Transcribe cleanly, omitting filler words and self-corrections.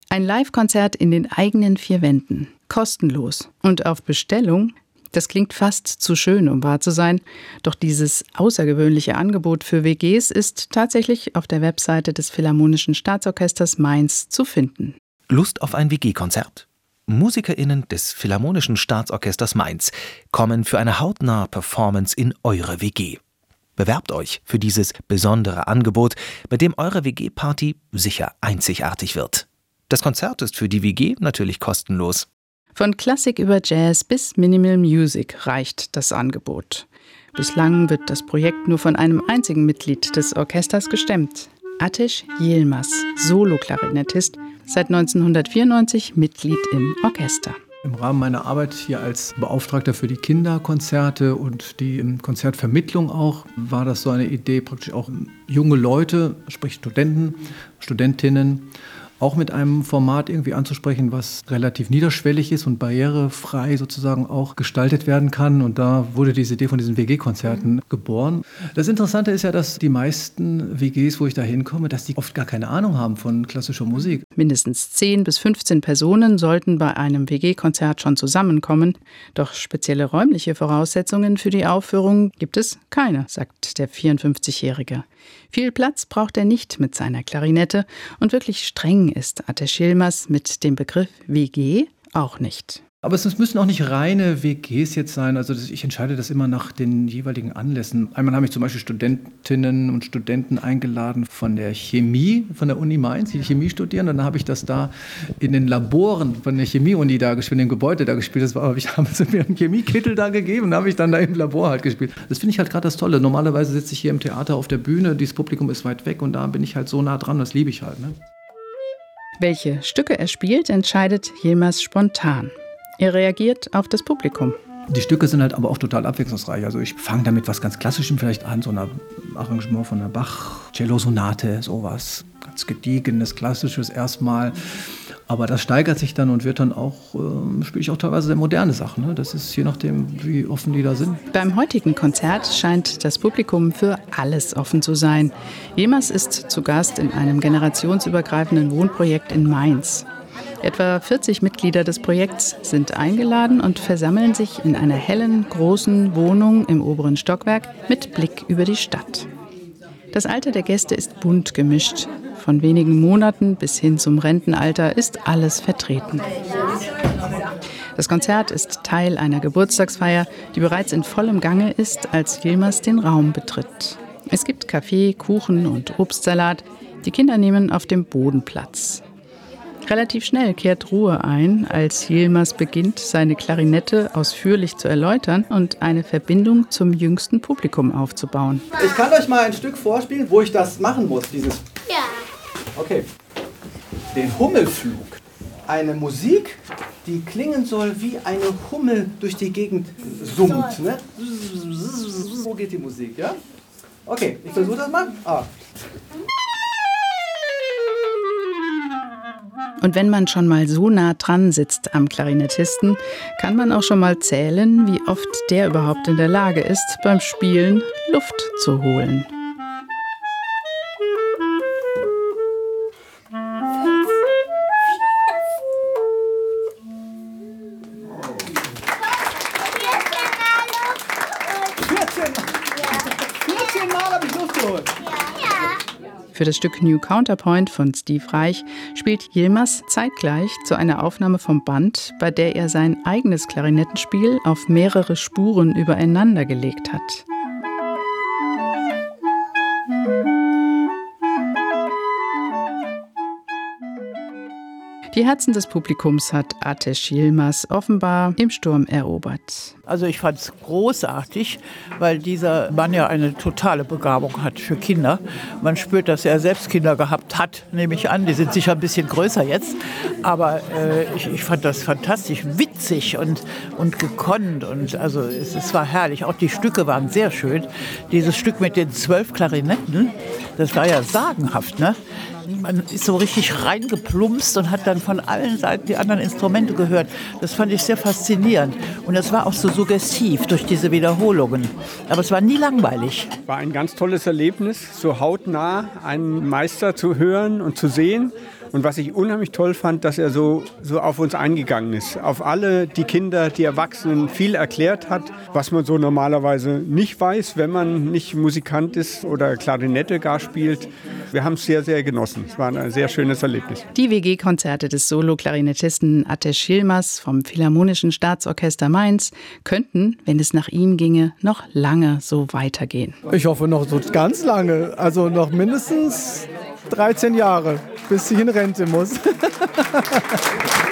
Ein Live-Konzert in den eigenen 4 Wänden. Kostenlos. Und auf Bestellung. Das klingt fast zu schön, um wahr zu sein. Doch dieses außergewöhnliche Angebot für WGs ist tatsächlich auf der Webseite des Philharmonischen Staatsorchesters Mainz zu finden. Lust auf ein WG-Konzert? MusikerInnen des Philharmonischen Staatsorchesters Mainz kommen für eine hautnahe Performance in eure WG. Bewerbt euch für dieses besondere Angebot, bei dem eure WG-Party sicher einzigartig wird. Das Konzert ist für die WG natürlich kostenlos. Von Klassik über Jazz bis Minimal Music reicht das Angebot. Bislang wird das Projekt nur von einem einzigen Mitglied des Orchesters gestemmt. Ateş Yilmaz, Solo-Klarinettist, seit 1994 Mitglied im Orchester. Im Rahmen meiner Arbeit hier als Beauftragter für die Kinderkonzerte und die Konzertvermittlung auch, war das so eine Idee, praktisch auch junge Leute, sprich Studenten, Studentinnen, auch mit einem Format irgendwie anzusprechen, was relativ niederschwellig ist und barrierefrei sozusagen auch gestaltet werden kann. Und da wurde diese Idee von diesen WG-Konzerten geboren. Das Interessante ist ja, dass die meisten WGs, wo ich da hinkomme, dass die oft gar keine Ahnung haben von klassischer Musik. Mindestens 10 bis 15 Personen sollten bei einem WG-Konzert schon zusammenkommen. Doch spezielle räumliche Voraussetzungen für die Aufführung gibt es keine, sagt der 54-Jährige. Viel Platz braucht er nicht mit seiner Klarinette und wirklich streng ist Ateş Yilmaz mit dem Begriff WG auch nicht. Aber es müssen auch nicht reine WGs jetzt sein. Also ich entscheide das immer nach den jeweiligen Anlässen. Einmal habe ich zum Beispiel Studentinnen und Studenten eingeladen von der Chemie, von der Uni Mainz, die Chemie studieren. Und dann habe ich das da in den Laboren von der Chemie-Uni da gespielt, in dem Gebäude da gespielt. Das war, haben sie mir einen Chemiekittel da gegeben und habe ich dann da im Labor halt gespielt. Das finde ich halt gerade das Tolle. Normalerweise sitze ich hier im Theater auf der Bühne, dieses Publikum ist weit weg und da bin ich halt so nah dran, das liebe ich halt. Ne? Welche Stücke er spielt, entscheidet Yilmaz spontan. Er reagiert auf das Publikum. Die Stücke sind halt aber auch total abwechslungsreich. Also ich fange damit was ganz Klassischem vielleicht an, so ein Arrangement von der Bach-Cello-Sonate, sowas. Ganz gediegenes, klassisches erstmal. Aber das steigert sich dann und wird dann auch, spiele ich auch teilweise sehr moderne Sachen. Ne? Das ist je nachdem, wie offen die da sind. Beim heutigen Konzert scheint das Publikum für alles offen zu sein. Yilmaz ist zu Gast in einem generationsübergreifenden Wohnprojekt in Mainz. Etwa 40 Mitglieder des Projekts sind eingeladen und versammeln sich in einer hellen, großen Wohnung im oberen Stockwerk mit Blick über die Stadt. Das Alter der Gäste ist bunt gemischt. Von wenigen Monaten bis hin zum Rentenalter ist alles vertreten. Das Konzert ist Teil einer Geburtstagsfeier, die bereits in vollem Gange ist, als Yilmaz den Raum betritt. Es gibt Kaffee, Kuchen und Obstsalat. Die Kinder nehmen auf dem Boden Platz. Relativ schnell kehrt Ruhe ein, als Yilmaz beginnt, seine Klarinette ausführlich zu erläutern und eine Verbindung zum jüngsten Publikum aufzubauen. Ich kann euch mal ein Stück vorspielen, wo ich das machen muss, dieses... Ja. Okay. Den Hummelflug. Eine Musik, die klingen soll wie eine Hummel durch die Gegend summt. Ne? So geht die Musik, ja? Okay, ich versuche das mal. Und wenn man schon mal so nah dran sitzt am Klarinettisten, kann man auch schon mal zählen, wie oft der überhaupt in der Lage ist, beim Spielen Luft zu holen. Für das Stück New Counterpoint von Steve Reich spielt Yilmaz zeitgleich zu einer Aufnahme vom Band, bei der er sein eigenes Klarinettenspiel auf mehrere Spuren übereinander gelegt hat. Die Herzen des Publikums hat Ateş Yilmaz offenbar im Sturm erobert. Also ich fand es großartig, weil dieser Mann ja eine totale Begabung hat für Kinder. Man spürt, dass er selbst Kinder gehabt hat, nehme ich an. Die sind sicher ein bisschen größer jetzt. Aber ich fand das fantastisch, witzig und gekonnt. Und also es war herrlich. Auch die Stücke waren sehr schön. Dieses Stück mit den 12 Klarinetten, das war ja sagenhaft, ne? Man ist so richtig reingeplumpst und hat dann von allen Seiten die anderen Instrumente gehört. Das fand ich sehr faszinierend. Und das war auch so suggestiv durch diese Wiederholungen. Aber es war nie langweilig. War ein ganz tolles Erlebnis, so hautnah einen Meister zu hören und zu sehen Und was ich unheimlich toll fand, dass er so auf uns eingegangen ist. Auf alle, die Kinder, die Erwachsenen viel erklärt hat, was man so normalerweise nicht weiß, wenn man nicht Musikant ist oder Klarinette gar spielt. Wir haben es sehr, sehr genossen. Es war ein sehr schönes Erlebnis. Die WG-Konzerte des Solo-Klarinettisten Ateş Yilmaz vom Philharmonischen Staatsorchester Mainz könnten, wenn es nach ihm ginge, noch lange so weitergehen. Ich hoffe noch so ganz lange, also noch mindestens 13 Jahre, bis ich in Rente muss.